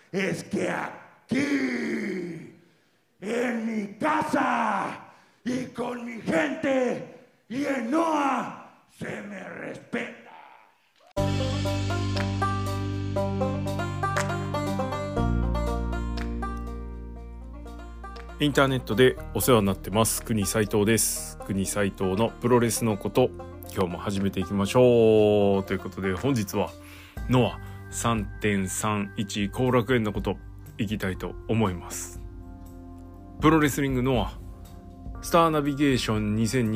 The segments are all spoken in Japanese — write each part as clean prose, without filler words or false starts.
es que aquí, en mi casa y con mi gente y en NOA, se me respeta. インターネットでお世話になってます国斉藤です。国斉藤のプロレスのこと、今日も始めていきましょうということで、本日はノア 3.31 後楽園のこといきたいと思います。プロレスリングノアスターナビゲーション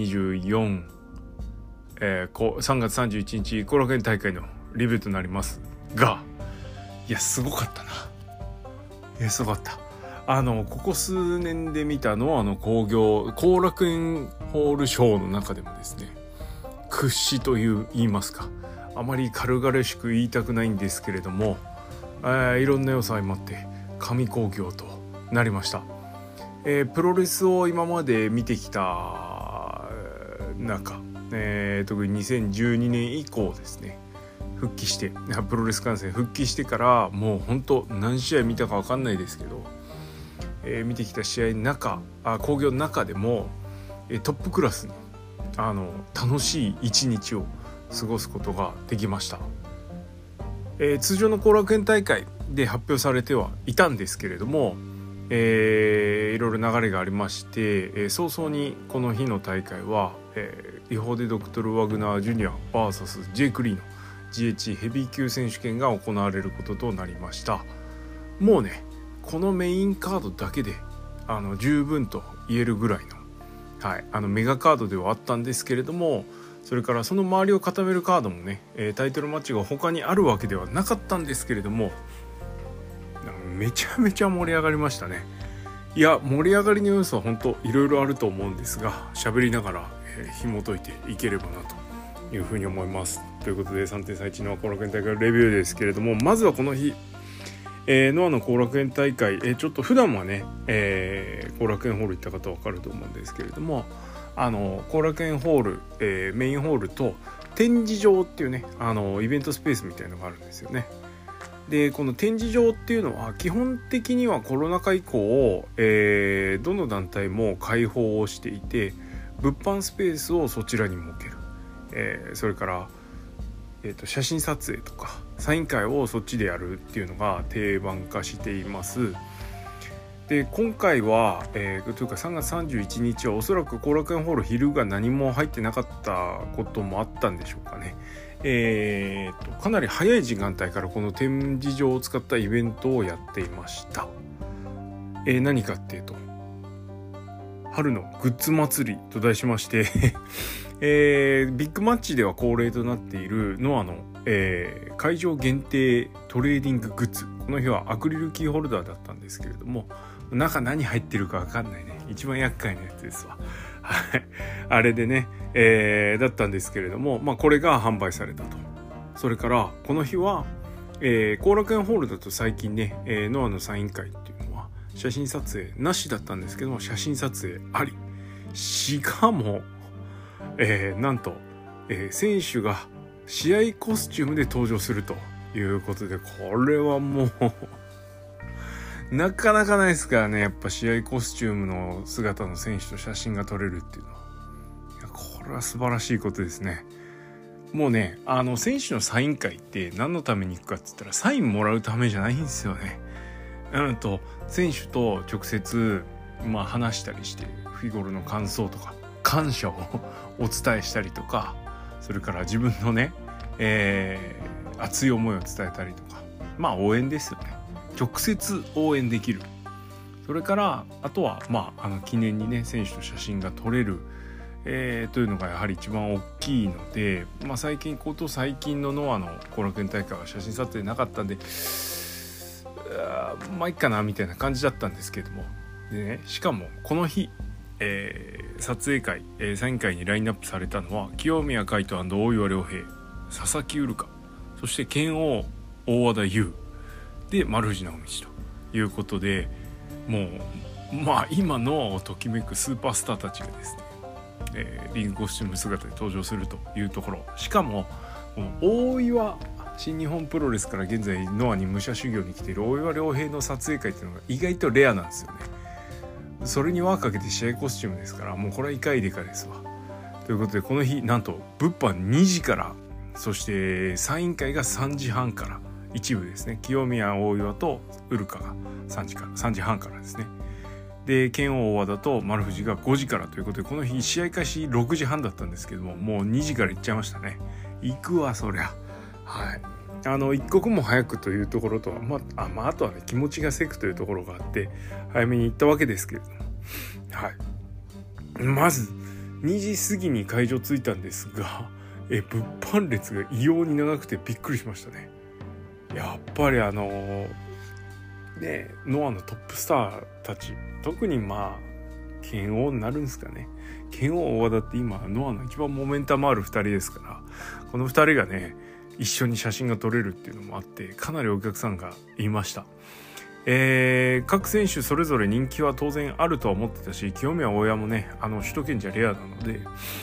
2024、3月31日後楽園大会のリビューとなりますが、いやすごかったな。すごかった。ここ数年で見たノアの興行、後楽園ホールショーの中でもですね、屈指と言いますか、あまり軽々しく言いたくないんですけれども、いろんな要素相まって神興行となりました。プロレスを今まで見てきた中、特に2012年以降ですね、復帰してプロレス観戦復帰してからもう本当何試合見たか分かんないですけど、見てきた試合の中、興行の中でもトップクラスに楽しい一日を過ごすことができました。通常の後楽園大会で発表されてはいたんですけれども、いろいろ流れがありまして、早々にこの日の大会は、違法でドクトル・ワグナー・ジュニア vs ジェイク・リーの GH ヘビー級選手権が行われることとなりました。もうね、このメインカードだけで十分と言えるぐらいの、メガカードではあったんですけれども、それからその周りを固めるカードもね、タイトルマッチが他にあるわけではなかったんですけれども、めちゃめちゃ盛り上がりましたね。いや、盛り上がりの要素は本当いろいろあると思うんですが、喋りながら、紐解いていければなというふうに思います。ということで 3.31 の後楽園大会レビューですけれども、まずはこの日、ノアの後楽園大会、ちょっと普段はね、後楽園ホール行った方は分かると思うんですけれども、後楽園ホール、メインホールと展示場っていうね、イベントスペースみたいなのがあるんですよね。でこの展示場っていうのは基本的にはコロナ禍以降、どの団体も開放をしていて、物販スペースをそちらに設ける、それから写真撮影とかサイン会をそっちでやるっていうのが定番化しています。で今回は、というか3月31日はおそらく後楽園ホール昼が何も入ってなかったこともあったんでしょうかね。かなり早い時間帯からこの展示場を使ったイベントをやっていました。何かっていうと、春のグッズ祭りと題しましてビッグマッチでは恒例となっているノアの、会場限定トレーディンググッズ、この日はアクリルキーホルダーだったんですけれども、中何入ってるか分かんないね、一番厄介なやつですわあれでね、だったんですけれども、これが販売されたと。それからこの日は、後楽園ホールだと最近ね、ノアのサイン会っていうのは写真撮影なしだったんですけども、写真撮影あり、しかもなんと、選手が試合コスチュームで登場するということで、これはもうなかなかないですからね。やっぱ試合コスチュームの姿の選手と写真が撮れるっていうのは、いやこれは素晴らしいことですね。もうね、選手のサイン会って何のために行くかって言ったら、サインもらうためじゃないんですよね。選手と直接話したりして、日頃の感想とか感謝をお伝えしたりとか、それから自分のね、熱い思いを伝えたりとか、応援ですよね。直接応援できる。それからあとは記念にね、選手と写真が撮れる、というのがやはり一番大きいので、最近のノアの後楽園大会は写真撮影なかったんで、いいかなみたいな感じだったんですけれども、でね、しかもこの日、撮影会、サイン会にラインナップされたのは清宮海斗大岩良平、佐々木うるか、そして拳王大和田優で丸藤直道ということで、もう今ノアをときめくスーパースターたちがですね、リングコスチューム姿で登場するというところ。しかも大岩新日本プロレスから現在ノアに武者修行に来ている大岩良平の撮影会っていうのが意外とレアなんですよね。それに輪かけて試合コスチュームですから、もうこれはイカイデカですわ。ということでこの日なんと物販2時から、そしてサイン会が3時半から、一部ですね、清宮大岩とウルカが3時半からですね。で剣王大和田と丸藤が5時からということで、この日試合開始6時半だったんですけども、もう2時から行っちゃいましたね。行くわそりゃ。はい、一刻も早くというところとは、あとはね気持ちがせくというところがあって早めに行ったわけですけれども、はい、まず2時過ぎに会場着いたんですが、物販列が異様に長くてびっくりしましたね。やっぱりノアのトップスターたち、特に剣王になるんですかね。剣王大和田って今ノアの一番モメンタムある2人ですから、この2人がね一緒に写真が撮れるっていうのもあって、かなりお客さんがいました。各選手それぞれ人気は当然あるとは思ってたし、清宮大岩もね首都圏じゃレアなので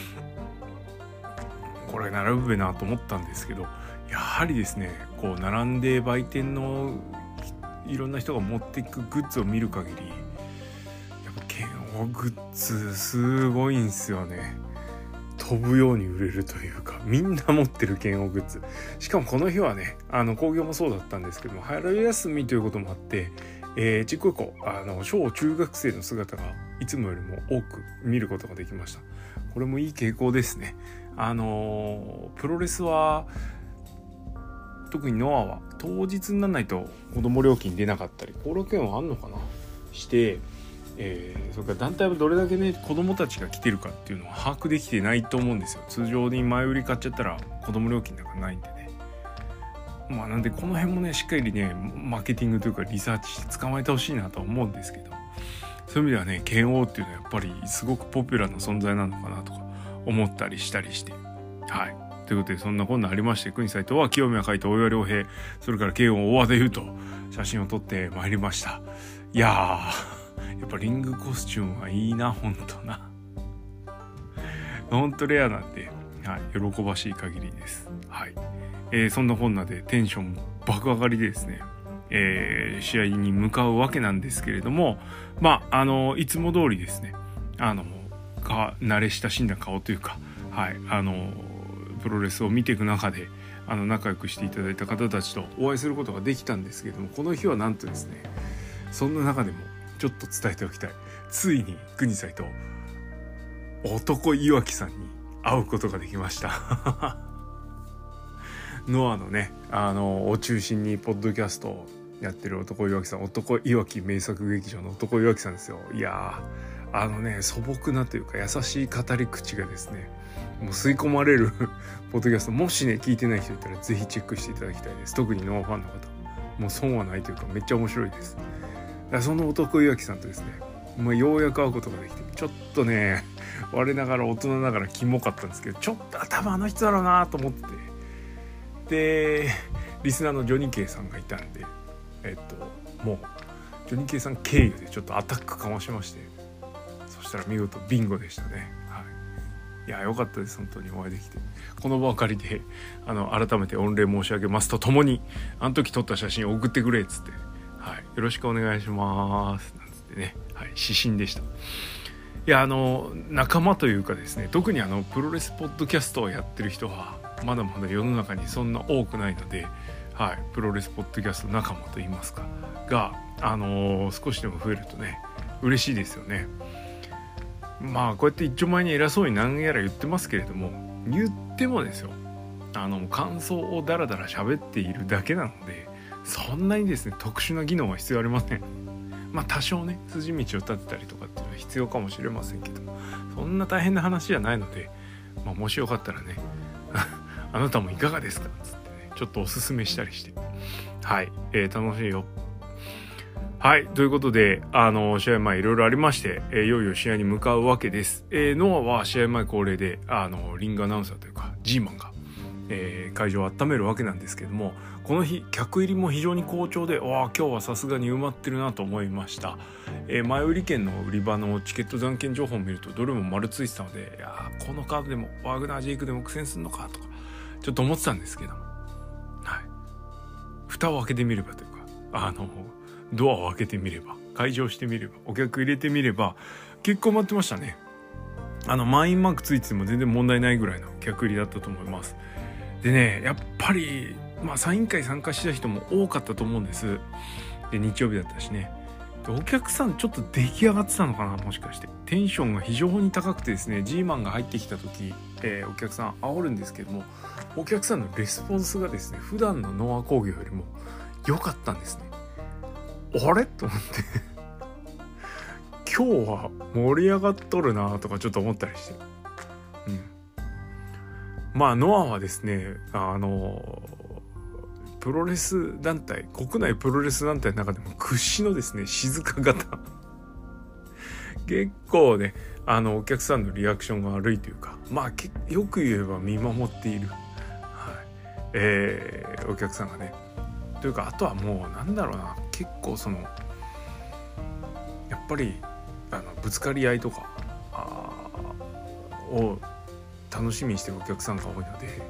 これ並ぶべなと思ったんですけど、やはりですねこう並んで売店のいろんな人が持っていくグッズを見る限り、やっぱ剣王グッズすごいんですよね。飛ぶように売れるというか、みんな持ってる剣王グッズ。しかもこの日はね興行もそうだったんですけども、春休みということもあって、ちっこい子小中学生の姿がいつもよりも多く見ることができました。これもいい傾向ですね。プロレスは特にノアは当日にならないと子供料金出なかったり、後楽園はあんのかなして、それから団体はどれだけね子供たちが来てるかっていうのは把握できてないと思うんですよ。通常に前売り買っちゃったら子供料金なんかないんでね。なんでこの辺もねしっかりねマーケティングというかリサーチして捕まえてほしいなと思うんですけど、そういう意味ではね剣王っていうのはやっぱりすごくポピュラーな存在なのかなとか思ったりしたりして、はい。ということでそんなこんなありまして、国斎藤は清宮海斗、大岩良平、それから慶応大和田優と写真を撮ってまいりました。いやーやっぱリングコスチュームはいいな、ほんとな。ほんとレアなんで、はい、喜ばしい限りです。はい。そんなこんなでテンション爆上がりでですね、試合に向かうわけなんですけれども、いつも通りですね、慣れ親しんだ顔というか、はい、プロレスを見ていく中で仲良くしていただいた方たちとお会いすることができたんですけれども、この日はなんとですね、そんな中でもちょっと伝えておきたい、ついに国斎と男岩木さんに会うことができましたノアのねを中心にポッドキャストをやってる男岩木さん、男岩木名作劇場の男岩木さんですよ。いやー素朴なというか優しい語り口がですねもう吸い込まれるポッドキャスト、もしね聞いてない人いたらぜひチェックしていただきたいです。特にノアファンの方、もう損はないというかめっちゃ面白いです。その男岩木さんとですね、ようやく会うことができて、ちょっとね我ながら大人ながらキモかったんですけど、ちょっと多分人だろうなと思ってて、でリスナーのジョニーケイさんがいたんで、もうジョニーケイさん経由でちょっとアタックかましまして、そしたら見事ビンゴでしたね。はい、いや良かったです、本当にお会いできて。この場を借りて改めて御礼申し上げますとともに、時撮った写真を送ってくれっつって、はい、よろしくお願いしますなんつってね、はい、指針でした。いや仲間というかですね、特にプロレスポッドキャストをやってる人はまだまだ世の中にそんな多くないので、はい、プロレスポッドキャスト仲間といいますかが、少しでも増えるとね嬉しいですよね。こうやって一丁前に偉そうに何やら言ってますけれども、言ってもですよ感想をダラダラ喋っているだけなので、そんなにですね特殊な技能は必要ありません。多少ね筋道を立てたりとかっていうのは必要かもしれませんけど、そんな大変な話じゃないので、もしよかったらねあなたもいかがですかつってね、ちょっとおすすめしたりして、はい、楽しいよ。はい、ということで試合前いろいろありまして、いよいよ試合に向かうわけです。ノアは試合前恒例でリングアナウンサーというか G マンが、会場を温めるわけなんですけども、この日客入りも非常に好調で、今日はさすがに埋まってるなと思いました。前売り券の売り場のチケット残券情報を見るとどれも丸ついてたので、いやこのカードでもワグナージェイクでも苦戦するのかとかちょっと思ってたんですけど、はい、 蓋を開けてみればというかドアを開けてみれば、開場してみれば、お客入れてみれば結構待ってましたね。満員マークついてても全然問題ないぐらいの客入りだったと思います。でね、やっぱりサイン会参加した人も多かったと思うんです。で日曜日だったしね。でお客さんちょっと出来上がってたのかな、もしかしてテンションが非常に高くてですね、 G マンが入ってきた時、お客さん煽るんですけども、お客さんのレスポンスがですね、普段のノア工業よりも良かったんですね。あれと思って今日は盛り上がっとるなとかちょっと思ったりして、ノアはですね、プロレス団体、国内プロレス団体の中でも屈指のですね静か型結構ねお客さんのリアクションが悪いというか、よく言えば見守っている、お客さんがね、というか、あとはもうなんだろうな、結構やっぱりぶつかり合いとかを楽しみにしてるお客さんが多いので、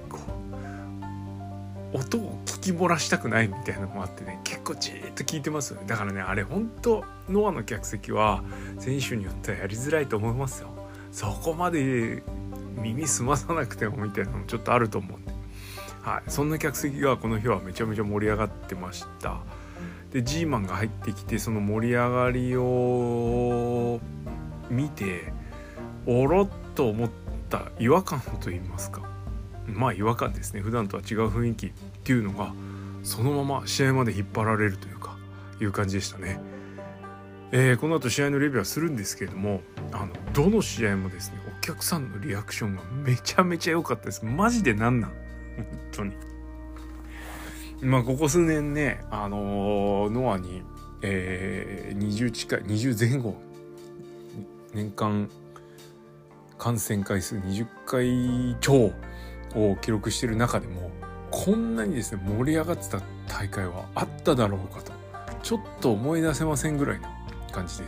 音を聞き漏らしたくないみたいなのもあってね、結構じーっと聞いてますよね。だからね、あれ本当ノアの客席は選手によってはやりづらいと思いますよ。そこまで耳澄まさなくてもみたいなのもちょっとあると思うんで、そんな客席がこの日はめちゃめちゃ盛り上がってました。で G マンが入ってきて、その盛り上がりを見ておろっと思った違和感といいますか、違和感ですね。普段とは違う雰囲気っていうのがそのまま試合まで引っ張られるという感じでしたね。この後試合のレビューはするんですけれども、どの試合もですね、お客さんのリアクションがめちゃめちゃ良かったです。マジでなん本当に。ここ数年ね、ノアに、20前後年間観戦回数20回超を記録している中でも、こんなにですね盛り上がってた大会はあっただろうかと、ちょっと思い出せませんぐらいの感じです。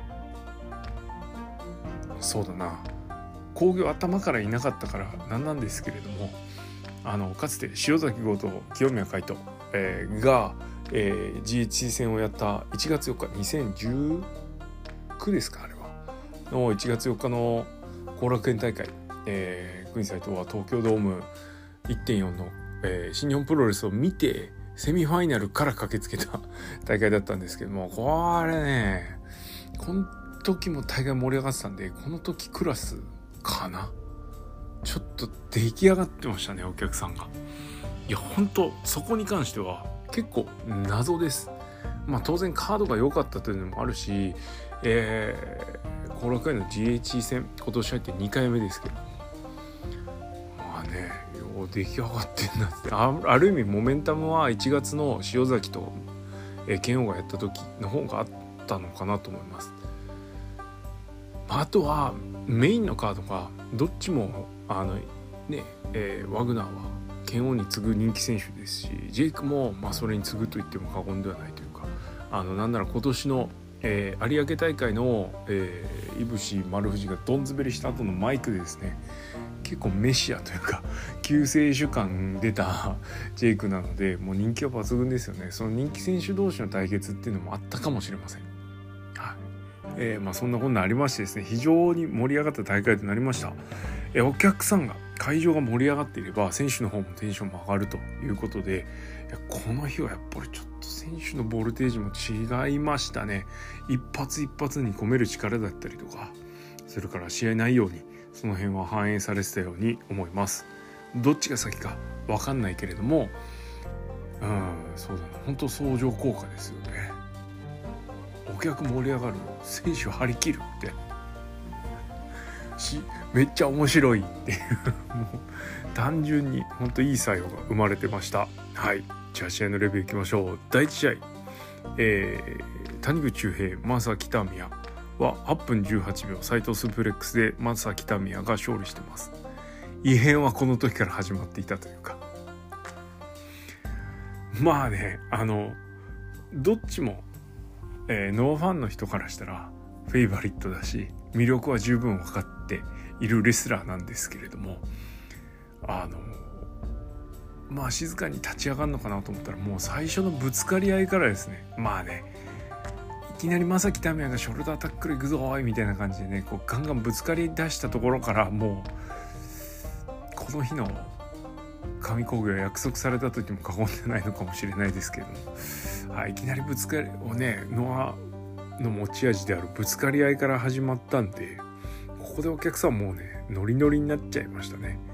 そうだな、工業頭からいなかったからなんですけれども、かつて塩崎豪と清宮海斗、が、GHC 戦をやった1月4日2019ですか、あれはの1月4日の後楽園大会、国斎藤は東京ドーム 1.4 の、新日本プロレスを見てセミファイナルから駆けつけた大会だったんですけども、これね、この時も大会盛り上がってたんで、この時クラスかな、ちょっと出来上がってましたね、お客さんが。いや本当そこに関しては結構謎です。当然カードが良かったというのもあるし、後楽園の GHC 戦今年入って2回目ですけど、よう出来上がってんなって、ある意味モメンタムは1月の塩崎と剣王がやった時の方があったのかなと思います。あとはメインのカードがどっちもワグナーは剣王に次ぐ人気選手ですし、ジェイクもそれに次ぐと言っても過言ではないというか、なんなら今年の、有明大会の、いぶし丸藤がどん滑りした後のマイクでですね、結構メシアというか救世主感出たジェイクなので、もう人気は抜群ですよね。その人気選手同士の対決っていうのもあったかもしれません。そんなこんなありましてですね、非常に盛り上がった大会となりました。お客さんが、会場が盛り上がっていれば選手の方もテンションも上がるということで、この日はやっぱりちょっと選手のボルテージも違いましたね。一発一発に込める力だったりとか、それから試合内容にその辺は反映されてたように思います。どっちが先か分かんないけれども、そうだな、本当相乗効果ですよね。お客盛り上がる、選手張り切るってめっちゃ面白いっていうもう単純に本当いい作用が生まれてました。じゃあ試合のレビューいきましょう。第1試合、谷口周平マサ北宮は8分18秒斉藤スープレックスでマサ北宮が勝利してます。異変はこの時から始まっていたというか、どっちも、ノアファンの人からしたらフェイバリットだし、魅力は十分分かっているレスラーなんですけれども、 まあ静かに立ち上がるのかなと思ったら、もう最初のぶつかり合いからですね、まあね、いきなり正木民也がショルダータックルいくぞーみたいな感じでね、こうガンガンぶつかり出したところから、もうこの日の神工業は約束された時も過言でないのかもしれないですけれども、いきなりぶつかりをね、ノアの持ち味であるぶつかり合いから始まったんで、ここでお客さんもうねノリノリになっちゃいましたね。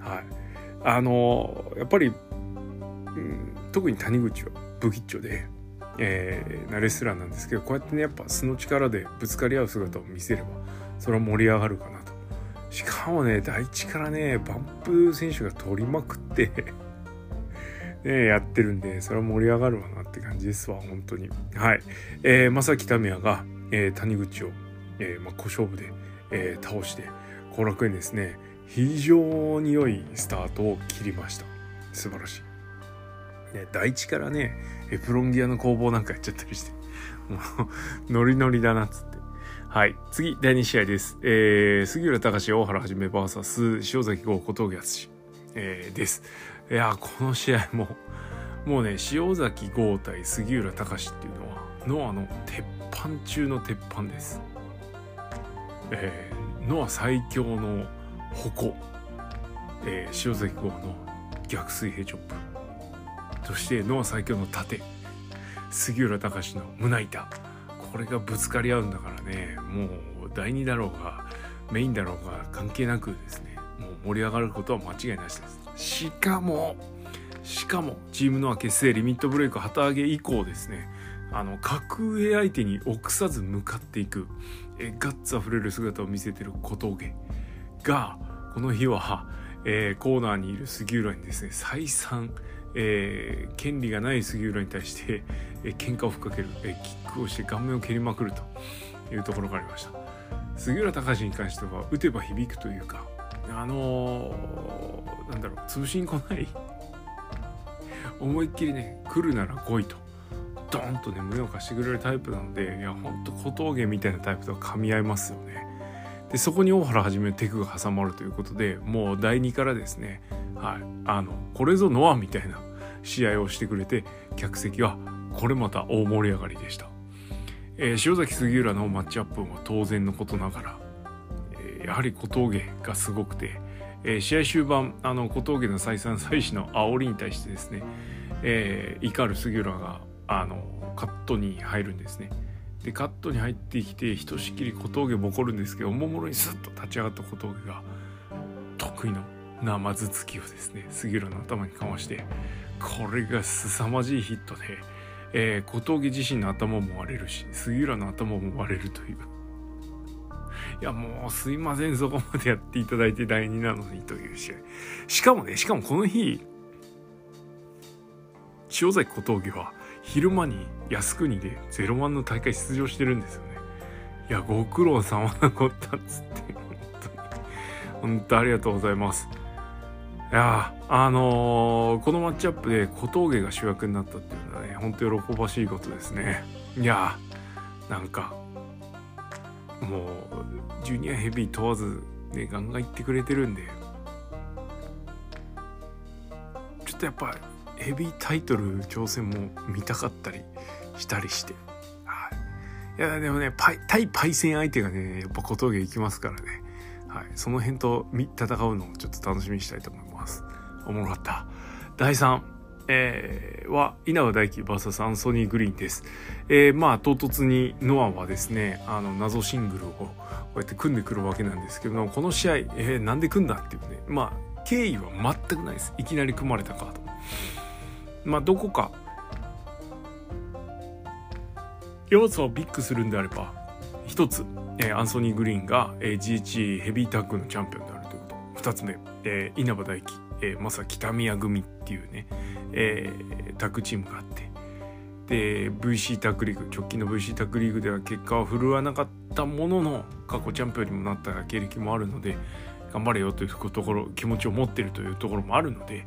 やっぱり、特に谷口は不吉祥で、なレスラーなんですけど、こうやってねやっぱ素の力でぶつかり合う姿を見せればそれは盛り上がるかなと。しかもね、第一からねバンプ選手が取りまくってねやってるんで、それは盛り上がるわなって感じですわ、本当に。正木民也が、谷口を、小勝負で、倒して後楽園ですね、非常に良いスタートを切りました。素晴らしい、ね、第一からねエプロンギアの攻防なんかやっちゃったりして、もうノリノリだなっつって。次第2試合です。杉浦隆大原はじめ VS 塩崎豪小峠敦、です。いやこの試合もうね、塩崎豪対杉浦隆っていうのはノアの鉄板中の鉄板です。ノア最強の矛、塩崎豪の逆水平チョップ、そしてノア最強の盾杉浦隆の胸板、これがぶつかり合うんだからね、もう第2だろうがメインだろうが関係なくですね、もう盛り上がることは間違いなしです。しかもチームノア結成リミットブレイク旗揚げ以降ですね、格上相手に臆さず向かっていく、ガッツあふれる姿を見せてる小峠が、この日は、コーナーにいる杉浦にですね再三、権利がない杉浦に対して、喧嘩をふっかける、キックをして顔面を蹴りまくるというところがありました。杉浦隆に関しては打てば響くというか、潰しに来ない思いっきりね、来るなら来いとドーンとね胸を貸してくれるタイプなので、いやほんと小峠みたいなタイプとは噛み合いますよね。でそこに大原はじめテクが挟まるということで、もう第2からですね、これぞノアみたいな試合をしてくれて、客席はこれまた大盛り上がりでした。塩崎杉浦のマッチアップも当然のことながら、やはり小峠がすごくて、試合終盤小峠の再三再四の煽りに対してですね、怒る杉浦がカットに入るんですね。でカットに入ってきてひとしきり小峠ボコるんですけど、おもむろにスッと立ち上がった小峠が得意の生頭突きをですね杉浦の頭にかまして、これが凄まじいヒットで、小峠自身の頭も割れるし杉浦の頭も割れるという、いやもうすいません、そこまでやっていただいて第2なのにという試合。しかもこの日塩崎小峠は昼間に靖国で01の大会出場してるんですよね。いやご苦労様なこったっつって、本当ありがとうございます。いやこのマッチアップで小峠が主役になったっていうのはね、本当喜ばしいことですね。いやなんかもうジュニアヘビー問わずねガンガンいってくれてるんで、ちょっとやっぱヘビータイトル挑戦も見たかったりしたりして、いやでもね対パイセン相手がねやっぱ小峠いきますからね、その辺と戦うのをちょっと楽しみにしたいと思います。おもろかった。第3、は稲葉大輝 VS アンソニー・グリーンです。唐突にノアはですね謎シングルをこうやって組んでくるわけなんですけども、この試合、なんで組んだっていうね、経緯は全くないです。いきなり組まれたカード、どこか要素をビッグするんであれば、一つ、アンソニー・グリーンが、GHC ヘビータッグのチャンピオンであるということ。二つ目、稲葉大輝、正木民也組っていうね、タッグチームがあって、で VC タッグリーグ、直近の VC タッグリーグでは結果は振るわなかったものの過去チャンピオンにもなった経歴もあるので、頑張れよというところ、気持ちを持っているというところもあるので、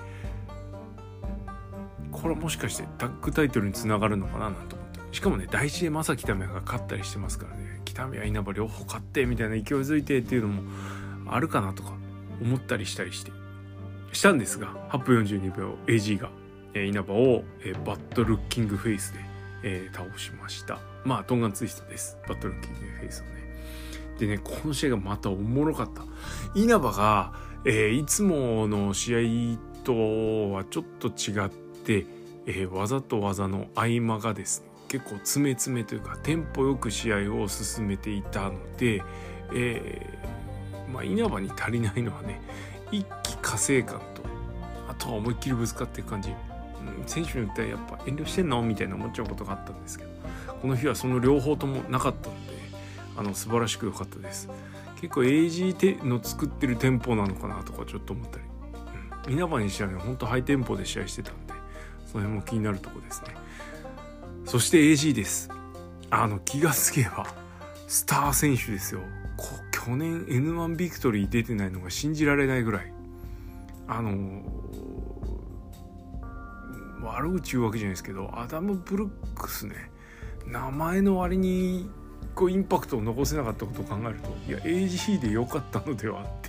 これはもしかしてタッグタイトルにつながるのかななんて思って、しかもね第一で正木民也が勝ったりしてますからね、北宮稲葉両方勝ってみたいな勢いづいてっていうのもあるかなとか思ったりしたりして、 したんですが8分42秒 AG が、稲葉を、バッドルッキングフェイスで、倒しました。まあトンガンツイストです。バッドルッキングフェイスをね。でね、この試合がまたおもろかった。稲葉が、いつもの試合とはちょっと違って、技と技の合間がですね、結構詰め詰めというかテンポよく試合を進めていたので、稲葉に足りないのはね、一気呵成感と、あとは思いっきりぶつかっていく感じ、選手によってはやっぱ遠慮してんのみたいな思っちゃうことがあったんですけど、この日はその両方ともなかったので、素晴らしく良かったです。結構 AG の作ってるテンポなのかなとかちょっと思ったり、稲葉にしてはね、ほんとハイテンポで試合してたんで、その辺も気になるところですね。そして AG です。気がつけばスター選手ですよ。去年 N1 ビクトリー出てないのが信じられないぐらい、悪口言うわけじゃないですけど、アダム・ブルックスね、名前の割にインパクトを残せなかったことを考えると、いや AG で良かったのではっていう。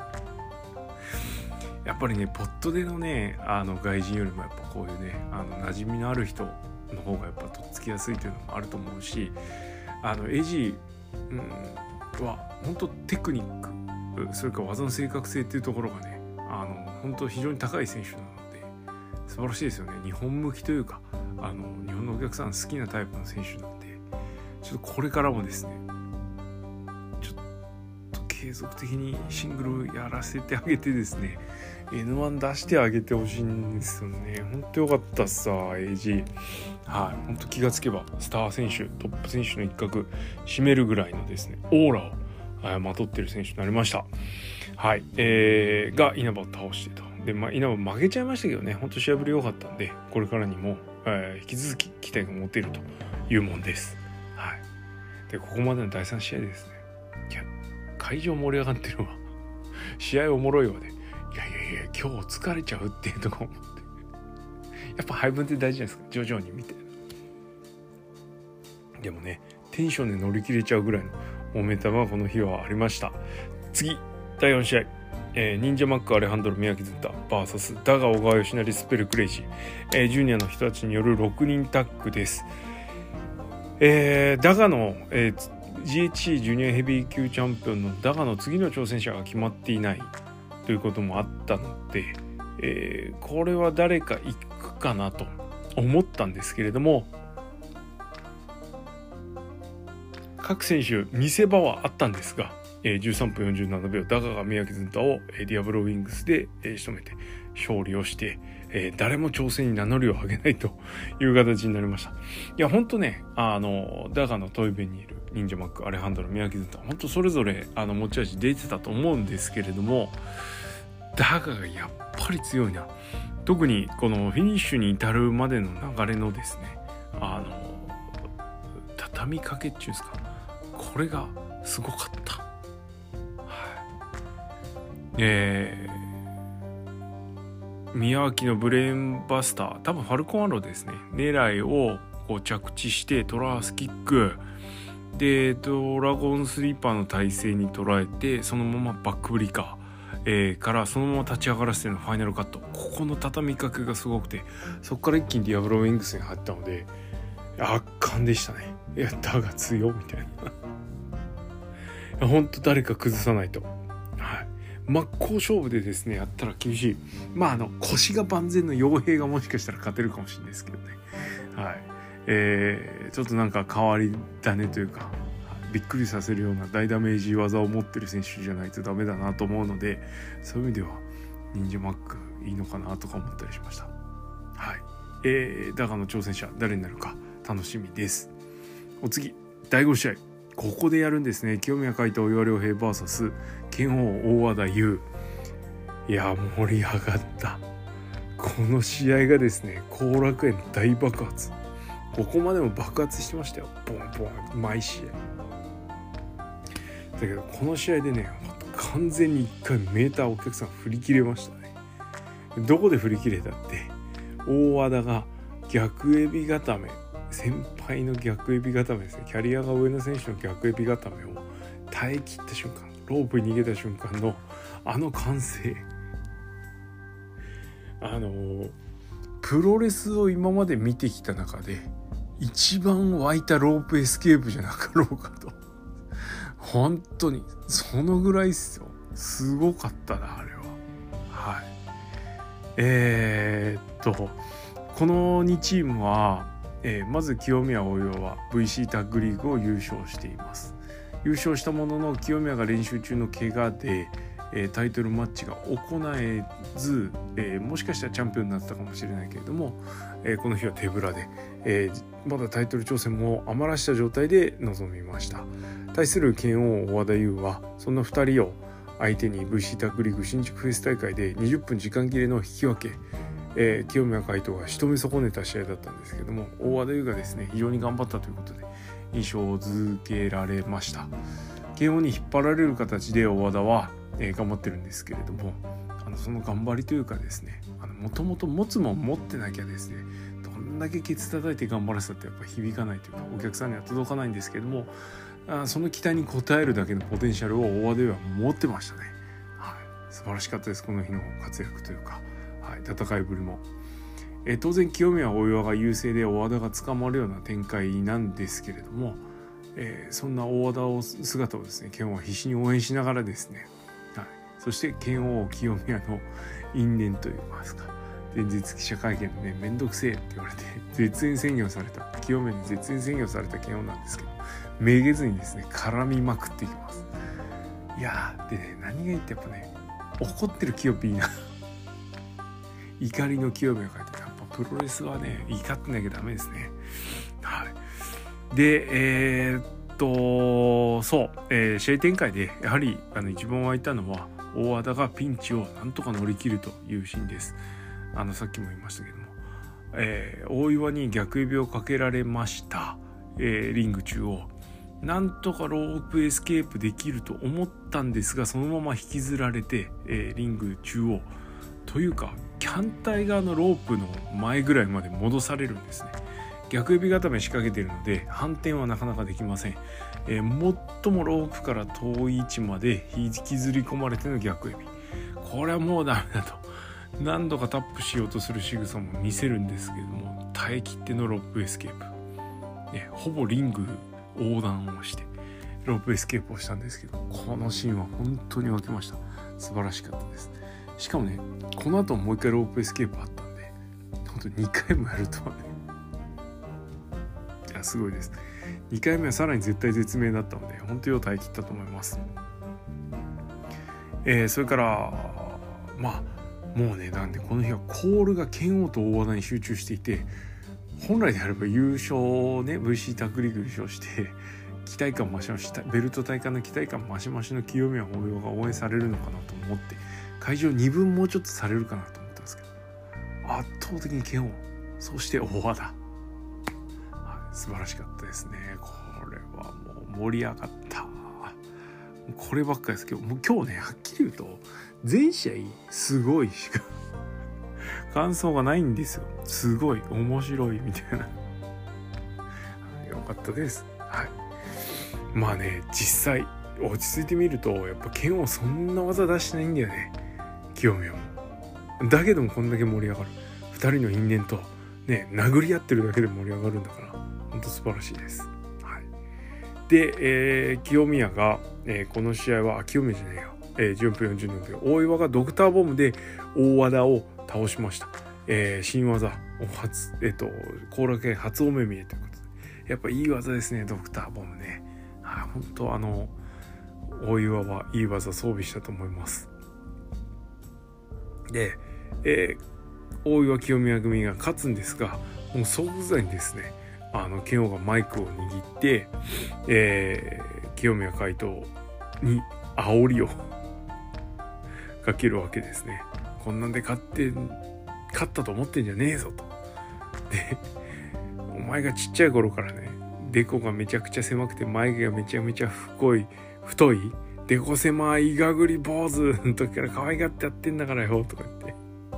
やっぱりね、ポットでのね、外人よりもやっぱこういうね、馴染みのある人の方がやっぱとっつきやすいというのもあると思うし、AG、は本当テクニック、それから技の正確性っていうところがね、本当非常に高い選手なので素晴らしいですよね。日本向きというか、日本のお客さん好きなタイプの選手なんで、ちょっとこれからもですね、ちょっと継続的にシングルやらせてあげてですね、N1 出してあげてほしいんですよね。本当よかったっすわ AG。はい、本当気がつけばスター選手、トップ選手の一角占めるぐらいのですね、オーラをまとってる選手になりました。はい、が稲葉を倒してと。で、稲葉負けちゃいましたけどね、本当試合ぶり良かったんで、これからにも、引き続き期待が持てるというもんです。はい。で、ここまでの第3試合でですね、いや、会場盛り上がってるわ。試合おもろいわで、いや今日疲れちゃうっていうところ思って、やっぱ配分って大事じゃないですか、徐々に見て。でもね、テンションで乗り切れちゃうぐらいのモメンタムはこの日はありました。次、第4試合、忍者マックアレハンドロ宮城ズンタ VS ダガ小川義成スペルクレイジー、ジュニアの人たちによる6人タッグです。ダガの、GHC ジュニアヘビー級チャンピオンのダガの次の挑戦者が決まっていないということもあったので、これは誰か行くかなと思ったんですけれども、各選手見せ場はあったんですが、13分47秒ダガが宮城ズンタをディアブロウィングスで仕留めて勝利をして、誰も挑戦に名乗りを上げないという形になりました。いや本当ね、ダガのトイベにいる忍者マックアレハンドロ宮城ズンタ、本当それぞれ持ち味出てたと思うんですけれども、ダガがやっぱり強いな。特にこのフィニッシュに至るまでの流れのですね、畳みかけっていうんですか、これがすごかった。宮脇のブレーンバスター、多分ファルコンアローですね、狙いをこう着地してトラースキックでドラゴンスリーパーの体勢に捉えて、そのままバックブリカー、からそのまま立ち上がらせてのファイナルカット、ここの畳みかけがすごくて、そこから一気にディアブロウィングスに入ったので圧巻でしたね。いやだが強みたいな本当誰か崩さないと、真っ向勝負でですねやったら厳しい。腰が万全の傭兵がもしかしたら勝てるかもしれないですけどね。ちょっとなんか変わり種というか、びっくりさせるような大ダメージ技を持ってる選手じゃないとダメだなと思うので、そういう意味では忍者マックいいのかなとか思ったりしました。ダガの挑戦者誰になるか楽しみです。お次、第5試合、ここでやるんですね。清宮海斗大岩良平 VS 拳王大和田優。いや盛り上がった。この試合がですね、後楽園大爆発。ここまでも爆発してましたよ、ボンボン毎試合。だけどこの試合でね、完全に1回メーターお客さん振り切れましたね。どこで振り切れたって、大和田が逆エビ固め、先輩の逆エビ固めですね、キャリアが上の選手の逆エビ固めを耐え切った瞬間、ロープに逃げた瞬間の歓声、 プロレスを今まで見てきた中で一番湧いたロープエスケープじゃなかろうかと。本当にそのぐらいですよ。すごかったなあれは。はい。この2チームは、まず清宮応用は VC タッグリーグを優勝しています。優勝したものの清宮が練習中の怪我で、タイトルマッチが行えず、もしかしたらチャンピオンになったかもしれないけれども、この日は手ぶらで、まだタイトル挑戦も余らした状態で臨みました。対する拳王大和田優はそんな2人を相手に VC タッグリーグ新宿フェス大会で20分時間切れの引き分け、清宮海斗が仕留め損ねた試合だったんですけども、大和田優がですね非常に頑張ったということで印象づけられました。拳王に引っ張られる形で大和田は、頑張ってるんですけれども、その頑張りというかですね、もともと持つもん持ってなきゃですね、どんだけケツ叩いて頑張らせたってやっぱ響かないというか、お客さんには届かないんですけども、その期待に応えるだけのポテンシャルを大和田は持ってましたね。はい、素晴らしかったです。この日の活躍というか、はい、戦いぶりも。当然清宮大岩が優勢で大和田が捕まるような展開なんですけれども、そんな大和田を姿をですね、拳王は必死に応援しながらですね、はい、そして拳王清宮の因縁といいますか、前日記者会見でね、めんどくせえって言われて絶縁宣言をされた、清宮に絶縁宣言をされた拳王なんですけど、めげずにですね絡みまくっていきます。いやーでね、何がいいってやっぱね、怒ってる清ピーな怒りの清宮が書いて、やっぱプロレスはね怒ってなきゃダメですね。はい。でそう、試合展開でやはり一番湧いたのは大和田がピンチをなんとか乗り切るというシーンです。さっきも言いましたけども、大岩に逆指をかけられました。リング中央なんとかロープエスケープできると思ったんですが、そのまま引きずられて、リング中央というか反対側のロープの前ぐらいまで戻されるんですね。逆指固め仕掛けているので反転はなかなかできません。最もロープから遠い位置まで引きずり込まれての逆指、これはもうダメだと何度かタップしようとする仕草も見せるんですけれども、耐え切ってのロープエスケープ、ほぼリング横断をしてロープエスケープをしたんですけど、このシーンは本当に沸きました。素晴らしかったです。しかもね、この後もう一回ロープエスケープあったんで、本当に2回もやるとはね、いやすごいです。2回目はさらに絶対絶命だったので本当によう耐え切ったと思います。それからもうね、なんでこの日はコールが拳王と大和田に集中していて、本来であれば優勝ね VC タッグリーグ優勝して期待感増し増し、ベルト体感の期待感増し増しの清宮大岩が応援されるのかなと思って会場2分もうちょっとされるかなと思ったんですけど、圧倒的に拳王、そして大和田、素晴らしかったですね。これはもう盛り上がった。こればっかりですけど、もう今日ねはっきり言うと全試合すごいしか感想がないんですよ。すごい面白いみたいなよかったです。はい。まあね、実際落ち着いてみるとやっぱ拳王そんな技出してないんだよね、清宮も。だけどもこんだけ盛り上がる、2人の因縁とね殴り合ってるだけで盛り上がるんだから本当素晴らしいです。はい。で、清宮が、この試合は清宮じゃないよ、14分47秒、大岩がドクターボムで大和田を倒しました。新技初後楽園初お目見えということで、やっぱいい技ですね、ドクターボムね。本当大岩はいい技装備したと思います。で、大岩清宮組が勝つんですが、もう即座にですね拳王がマイクを握って、清宮海斗に煽りをかけるわけですね。こんなんで勝ったと思ってんじゃねえぞと。で、お前がちっちゃい頃からね、デコがめちゃくちゃ狭くて眉毛がめちゃめちゃ太いデコ狭いイガグリ坊主の時から可愛がってやってんだからよとか言って、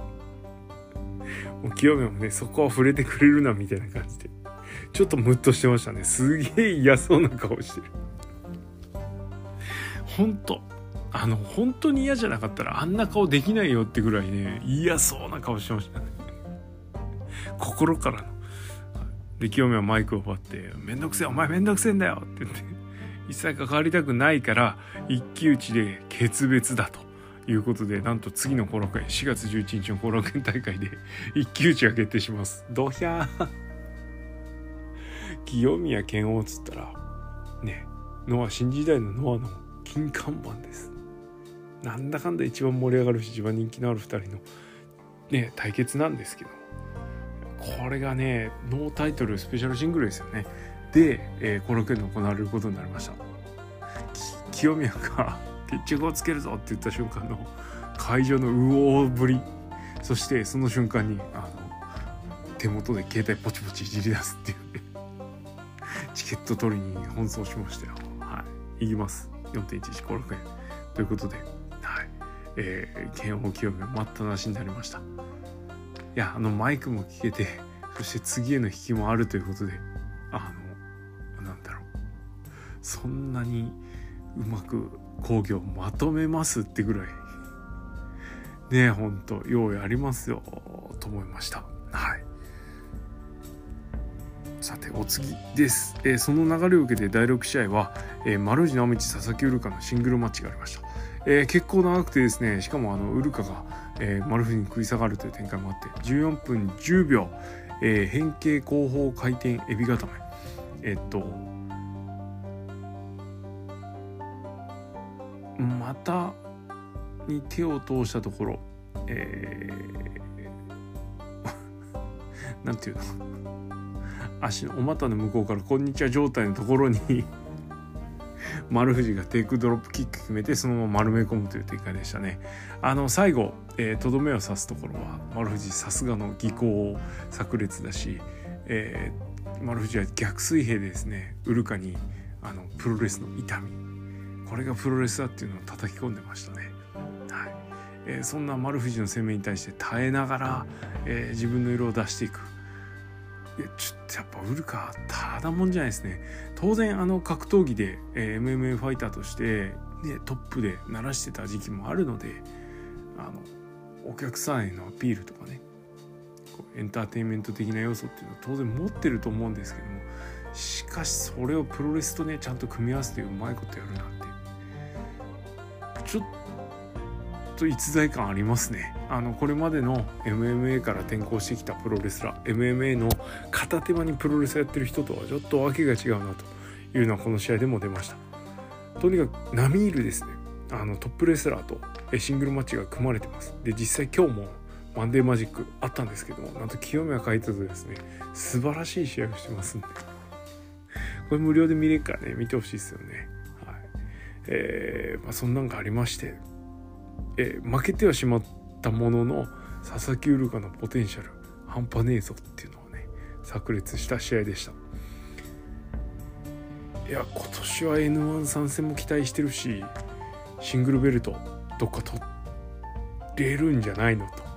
もう清宮もねそこは触れてくれるなみたいな感じでちょっとムッとしてましたね。すげえ嫌そうな顔してる。ほんと本当に嫌じゃなかったらあんな顔できないよってぐらいね嫌そうな顔してましたね心からの。で清宮はマイクを奪ってめんどくせえお前めんどくせえんだよって言って一切関わりたくないから一騎打ちで決別だということで、なんと次の後楽園4月11日の後楽園大会で一騎打ちが決定します。ドヒャー清宮健王っつったらね、ノア新時代のノアの金看板です。なんだかんだ一番盛り上がるし一番人気のある2人のね対決なんですけど、これがねノータイトルスペシャルシングルですよね。で、後楽園で行われることになりました。清宮が決着をつけるぞって言った瞬間の会場のうおーぶり、そしてその瞬間に手元で携帯ポチポチいじり出すっていうねチケット取りに奔走しましたよ。はい、行きます 4.11 後楽園ということで、はい、慶応清宮待ったなしになりました。いやマイクも聞けて、そして次への引きもあるということで、なんだろう、そんなにうまく興行まとめますってぐらいね、ほんとようやりますよと思いました。はい。さてお次です。その流れを受けて第6試合は、丸藤直道佐々木ウルカのシングルマッチがありました。結構長くてですね、しかもウルカが、丸藤に食い下がるという展開もあって14分10秒、変形後方回転エビ固め、股に手を通したところ、なんていうの、足のお股の向こうからこんにちは状態のところに丸藤がテイクドロップキック決めてそのまま丸め込むという展開でしたね。最後とどめを刺すところは丸藤さすがの技巧炸裂だし、丸藤は逆水平でですねウルカにプロレスの痛み、これがプロレスだっていうのを叩き込んでましたね。はい。そんな丸藤の攻めに対して耐えながら、自分の色を出していく。ちょっとやっぱウルカただもんじゃないですね。当然格闘技で、MMA ファイターとして、ね、トップで鳴らしてた時期もあるので、お客さんへのアピールとかね、エンターテインメント的な要素っていうのは当然持ってると思うんですけども、しかしそれをプロレスとねちゃんと組み合わせてうまいことやるなんてちょっと逸材感ありますね。これまでの MMA から転向してきたプロレスラー、 MMA の片手間にプロレスやってる人とはちょっと訳が違うなというのはこの試合でも出ました。とにかく並みいるですねトップレスラーとシングルマッチが組まれてます。で実際今日もマンデーマジックあったんですけども、なんと清宮海斗とですね素晴らしい試合をしてますんで、これ無料で見れるからね見てほしいですよね。はい。そんなんがありまして、負けてはしまったものの佐々木ウルカのポテンシャル半端ねえぞっていうのをね炸裂した試合でした。いや今年は N1 参戦も期待してるし、シングルベルトどっか取れるんじゃないのと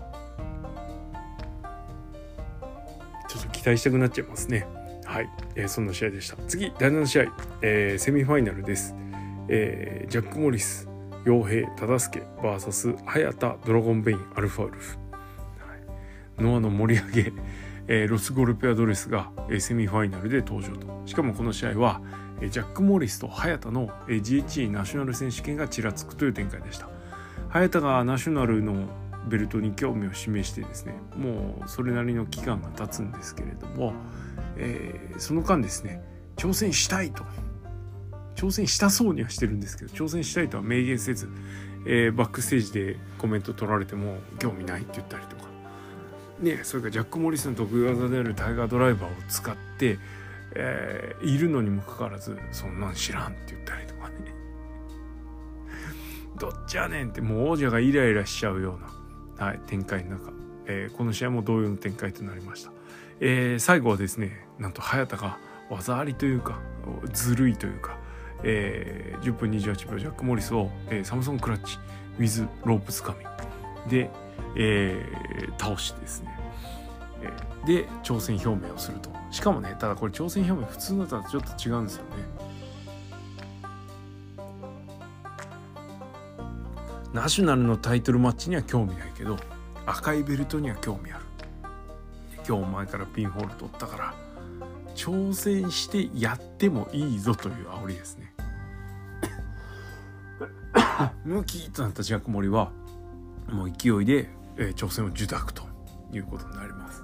ちょっと期待したくなっちゃいますね。はい、そんな試合でした。次第7試合、セミファイナルです。ジャック・モリス陽平忠介 VS 早田ドラゴンベインアルファウルフ、はい、ノアの盛り上げ、ロスゴルペアドレスが、セミファイナルで登場と。しかもこの試合は、ジャック・モリスと早田の、GHC ナショナル選手権がちらつくという展開でした。早田がナショナルのベルトに興味を示してですね、もうそれなりの期間が経つんですけれども、その間ですね挑戦したいと、挑戦したそうにはしてるんですけど挑戦したいとは明言せず、バックステージでコメント取られても興味ないって言ったりとかね、それからジャック・モリスの得意技であるタイガードライバーを使って、いるのにもかかわらずそんなん知らんって言ったりとかねどっちやねんってもう王者がイライラしちゃうような、はい、展開の中、この試合も同様の展開となりました。最後はですねなんと早田が技ありというかずるいというか、10分28秒ジャック・モリスを、サムソンクラッチ with ロープつかみで、倒してですね、で挑戦表明をすると。しかもねただこれ挑戦表明普通のとはちょっと違うんですよね。 ナショナルのタイトルマッチには興味ないけど赤いベルトには興味ある。今日前からピンホール取ったから挑戦してやってもいいぞという煽りですね。ムキとなったジャック・モリはもう勢いで、挑戦を受諾ということになります。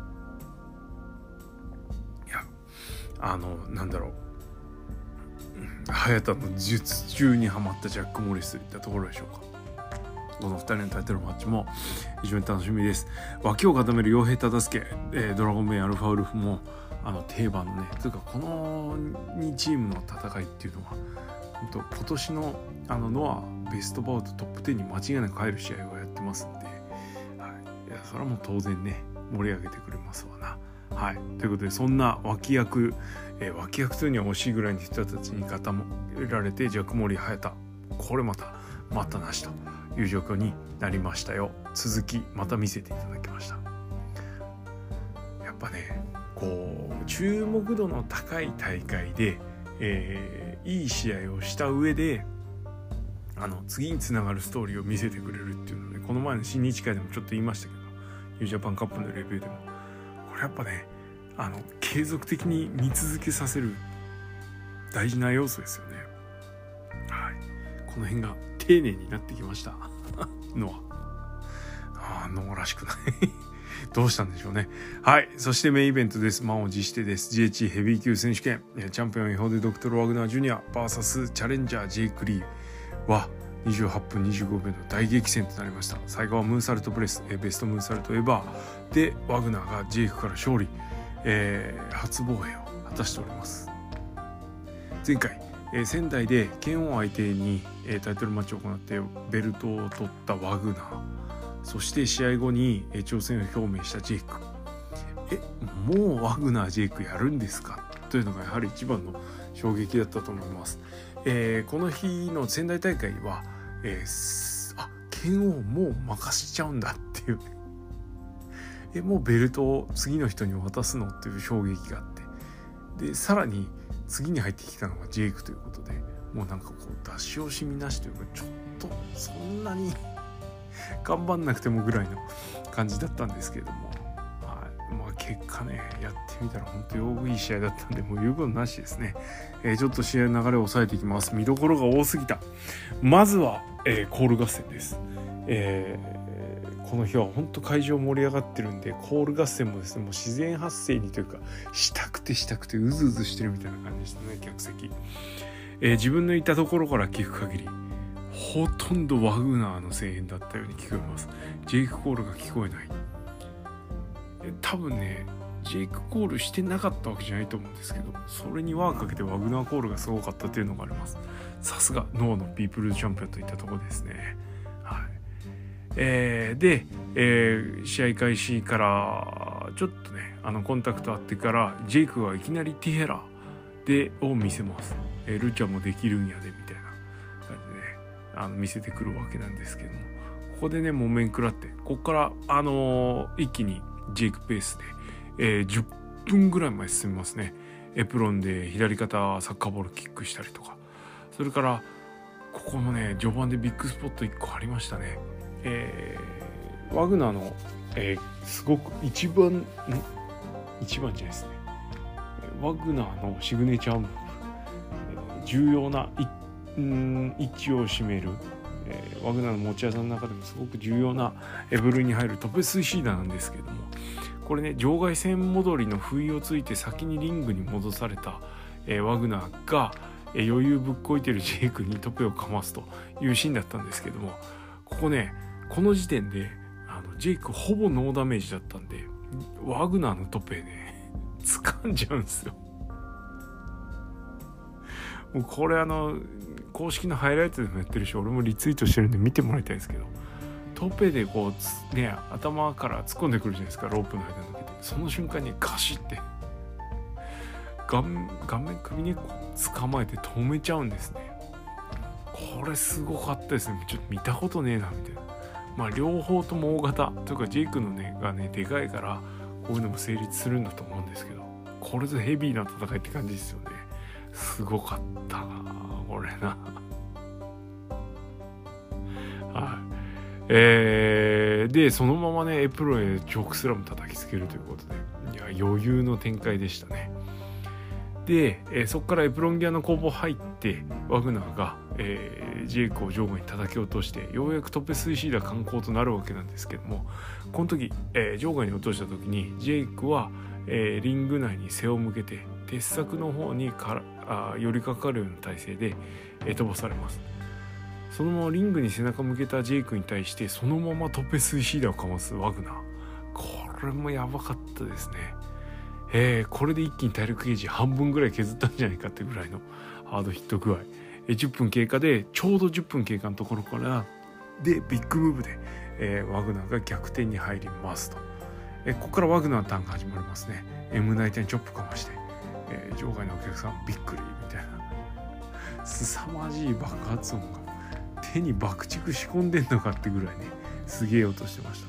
いやなんだろう、早田の術中にはまったジャック・モリスといったところでしょうか。この2人のタイトルマッチも非常に楽しみです。脇を固める傭兵忠相、ドラゴンベインアルファウルフも定番のね、というかこの2チームの戦いっていうのは本当今年のノアベストバウトトップ10に間違いなく入る試合をやってますんで、はい、いやそれはもう当然ね盛り上げてくれますわな。はい、ということでそんな脇役というには惜しいぐらいの人たちに固められてジャック・モリー早田、これまた待ったなしという状況になりましたよ。続きまた見せていただきました。やっぱねこう注目度の高い大会で、いい試合をした上で次につながるストーリーを見せてくれるっていうので、この前の新日会でもちょっと言いましたけど、ニュージャパンカップのレビューでもこれやっぱね継続的に見続けさせる大事な要素ですよね。はい、この辺が丁寧になってきましたノアらしくないどうしたんでしょうね。はい、そしてメインイベントです。満を持してです。 GH ヘビー級選手権チャンピオン違法でドクトル・ワグナージュニア VS チャレンジャージェイク・リーは28分25秒の大激戦となりました。最後はムーンサルトプレス、ベストムーンサルトエバーでワグナーがジェイクから勝利、初防衛を果たしております。前回、仙台でケンオン相手に、タイトルマッチを行ってベルトを取ったワグナー、そして試合後に、挑戦を表明したジェイク、もうワグナージェイクやるんですかというのがやはり一番の衝撃だったと思います。この日の仙台大会は、ケンオンもう任しちゃうんだっていうもうベルトを次の人に渡すのっていう衝撃があって、でさらに次に入ってきたのがジェイクということで、もうなんかこう出し惜しみなしというか、ちょっとそんなに頑張んなくてもぐらいの感じだったんですけれども、結果ねやってみたら本当にいい試合だったんで、もう言うことなしですね。ちょっと試合の流れを抑えていきます。見どころが多すぎた。まずは、コール合戦です。この日は本当会場盛り上がってるんで、コール合戦もですねもう自然発生にというかしたくてうずうずしてるみたいな感じでしたね。客席、自分のいたところから聞く限りほとんどワグナーの声援だったように聞こえます。ジェイクコールが聞こえない。多分ねジェイクコールしてなかったわけじゃないと思うんですけど、それに輪をかけてワグナーコールがすごかったっていうのがあります。さすがノアのピープルチャンピオンといったところですね。はい、で、試合開始からちょっとねコンタクトあってからジェイクがいきなりティヘラでを見せます。ルチャもできるんやでみたいな感じでね見せてくるわけなんですけども、ここでね木綿食らって、ここから一気にジェイクペースで、10分ぐらい前進みますね。エプロンで左肩サッカーボールキックしたりとか、それからここもね序盤でビッグスポット1個ありましたね。ワグナーの、すごく一番じゃないですね、ワグナーのシグネチャームーブ、重要な位置を占める、ワグナーの持ち技の中でもすごく重要な部類に入るトペスイシーダなんですけれども、これね場外線戻りの不意をついて先にリングに戻された、ワグナーが、余裕ぶっこいてるジェイクにトペをかますというシーンだったんですけども、ここねこの時点でジェイクほぼノーダメージだったんでワグナーのトペね掴んじゃうんですよ。もうこれ公式のハイライトでもやってるし、俺もリツイートしてるんで見てもらいたいんですけど、トペでこうね頭から突っ込んでくるじゃないですか、ロープの間に抜けて、その瞬間にガシって顔面首根っこ捕まえて止めちゃうんですね。これすごかったですね。ちょっと見たことねえなみたいな。両方とも大型というかジェイクのねがねでかいからこういうのも成立するんだと思うんですけど、これぞヘビーな戦いって感じですよね。すごかったなこれな。はでそのままねエプロンへチョークスラム叩きつけるということで、いや余裕の展開でしたね。で、そこからエプロン際の攻防入ってワグナーが、ジェイクを場外に叩き落としてようやくトペスイシーダ観光となるわけなんですけども、この時、場外に落とした時にジェイクは、リング内に背を向けて鉄柵の方に寄りかかるような体勢で、飛ばされます。そのままリングに背中向けたジェイクに対してそのままトペスイシーダをかますワグナー、これもやばかったですね。これで一気に体力ゲージ半分ぐらい削ったんじゃないかってぐらいのハードヒット具合。10分経過でちょうど10分経過のところからでビッグムーブで、ワグナーが逆転に入りますと。ここからワグナーのターンが始まりますね。胸板にチョップかまして、場外のお客さんびっくりみたいな凄まじい爆発音が手に爆竹仕込んでんのかってぐらいねすげえ音してました。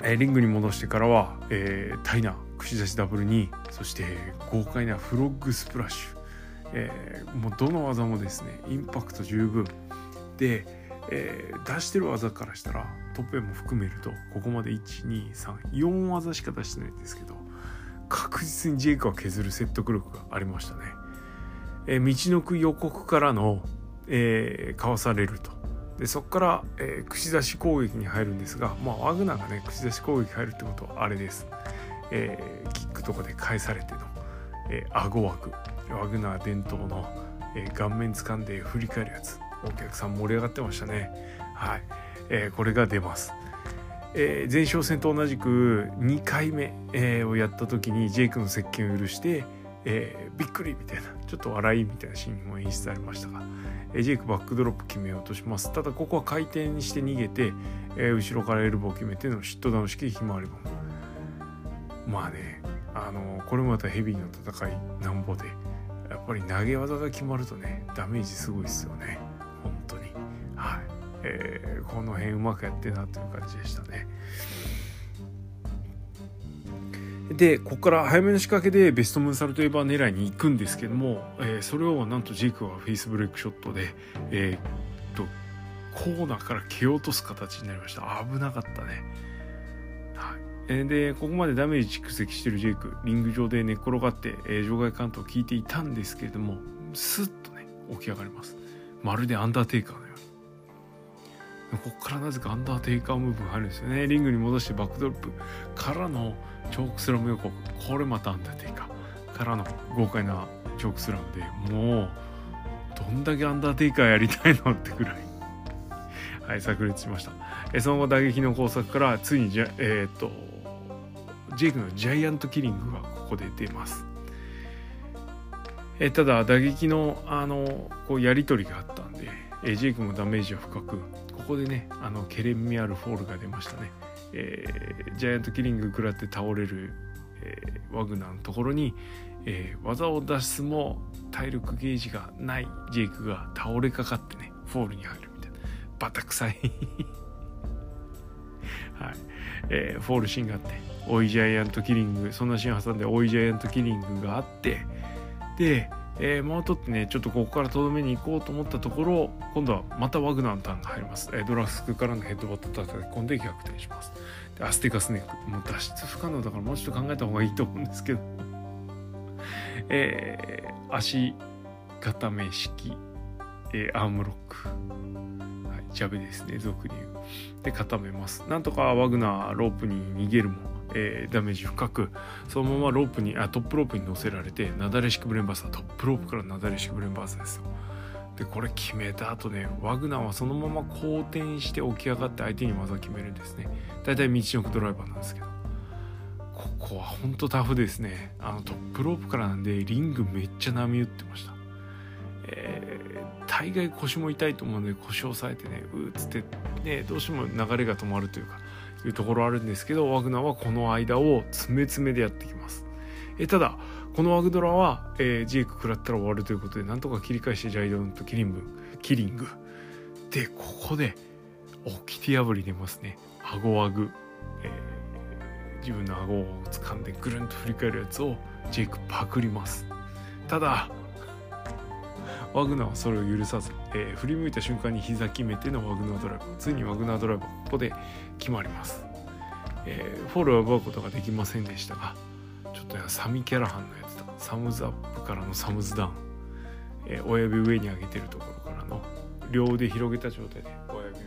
リングに戻してからは、タイナ串刺しダブルにそして豪快なフロッグスプラッシュ、もうどの技もですねインパクト十分で、出してる技からしたらトップも含めるとここまで 1,2,3,4 技しか出してないんですけど、確実にジェイクは削る説得力がありましたね。道のく予告からの、かわされると。でそこから、串刺し攻撃に入るんですが、ワグナーがね串刺し攻撃入るってことはあれです、キックとかで返されての、顎枠ワグナー伝統の、顔面掴んで振り返るやつ、お客さん盛り上がってましたね。はい、これが出ます。前哨戦と同じく2回目、をやった時にジェイクの接見を許して、びっくりみたいなちょっと笑いみたいなシーンも演出されましたが、ジェイクバックドロップ決めようとします。ただここは回転して逃げて、後ろからエルボー決めてのシットダウン式ひまわりボム。まあねこれもまたヘビーの戦いなんぼでやっぱり投げ技が決まるとねダメージすごいですよね本当に。はい、この辺うまくやってなという感じでしたね。でここから早めの仕掛けでベストムーンサルトエーバー狙いに行くんですけども、それをなんとジェイクはフェイスブレイクショットで、コーナーから蹴落とす形になりました。危なかったね。はい、でここまでダメージ蓄積しているジェイクリング上で寝っ転がって、場外カウントを聞いていたんですけれどもスッとね起き上がります。まるでアンダーテイカーのように。ここからなぜかアンダーテイカームーブが入るんですよね。リングに戻してバックドロップからのチョークスラム予告、これまたアンダーテイカーからの豪快なチョークスラムで、もうどんだけアンダーテイカーやりたいのってくらいはい炸裂しました。その後打撃の工作からついにジェイクのジャイアントキリングがここで出ます。ただ打撃のこうやり取りがあったんで、ジェイクもダメージは深く、ここでねケレン味あるフォールが出ましたね。ジャイアントキリング食らって倒れる、ワグナーのところに、技を出すも体力ゲージがないジェイクが倒れかかってねフォールに入るみたいなバタ臭いはい、フォールシーンがあって追いジャイアントキリング、そんなシーン挟んで追いジャイアントキリングがあって、でもう取ってねちょっとここからとどめに行こうと思ったところ、今度はまたワグナーのターンが入ります。ドラスクからのヘッドバット叩き込んで逆転します。でアステカスネック、もう脱出不可能だからもうちょっと考えた方がいいと思うんですけど足固め式、アームロック、はい、ジャベですね俗に言うで固めます。なんとかワグナーロープに逃げるもダメージ深く、そのままトップロープに乗せられてなだれ式ブレンバーサー、トップロープからなだれ式ブレンバーサーですよ。でこれ決めた後ねワグナーはそのまま後転して起き上がって相手に技決めるんですね。だいたい道のくドライバーなんですけど、ここはほんとタフですね。トップロープからなんでリングめっちゃ波打ってました。大概腰も痛いと思うので腰を押さえてねうーっつってねどうしても流れが止まるというかいうところあるんですけど、ワグナーはこの間を詰め詰めでやってきます。ただこのワグドラは、ジェイク食らったら終わるということでなんとか切り返してジャイアントキリングでここでオキティ破り出ますね。顎ワグ、自分の顎を掴んでぐるんと振り返るやつをジェイクパクります。ただワグナーはそれを許さず、振り向いた瞬間に膝決めてのワグナードライバー、ついにワグナードライバーここで決まります。フォールは奪うことができませんでしたが、ちょっとサミ・キャラハンのやつだ、サムズアップからのサムズダウン、親指上に上げてるところからの両腕広げた状態で親指上に上げて、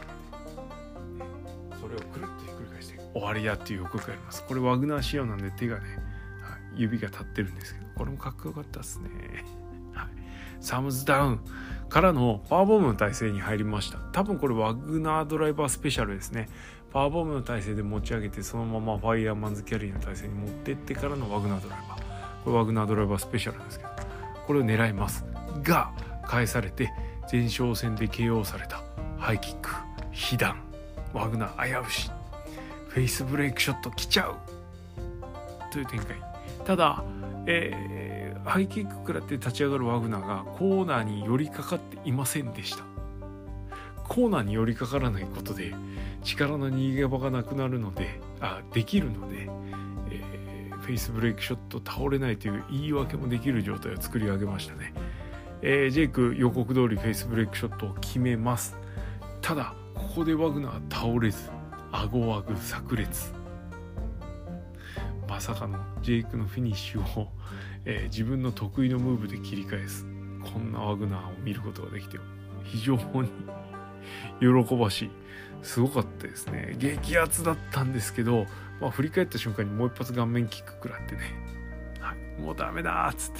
それをくるっとひっくり返して終わりだっていう予告があります。これワグナー仕様なんで手がね、指が立ってるんですけど、これもかっこよかったですね。サムズダウンからのパワーボムの体勢に入りました。多分これワグナードライバースペシャルですね。パワーボムの体勢で持ち上げて、そのままファイヤーマンズキャリーの体勢に持ってってからのワグナードライバー、これワグナードライバースペシャルなんですけど、これを狙いますが返されて、前哨戦で KO されたハイキック、被弾、ワグナー危うし、フェイスブレイクショット来ちゃうという展開。ただ、ハイキック食らって立ち上がるワグナーがコーナーに寄りかかっていませんでした。コーナーに寄りかからないことで力の逃げ場がなくなるので、できるので、フェイスブレイクショット倒れないという言い訳もできる状態を作り上げましたね。ジェイク予告通りフェイスブレイクショットを決めます。ただここでワグナー倒れず、顎ワグ炸裂、まさかのジェイクのフィニッシュを、自分の得意のムーブで切り返す、こんなワグナーを見ることができて非常に喜ばしい、すごかったですね。激アツだったんですけど、振り返った瞬間にもう一発顔面キック食らってね、もうダメだーっつ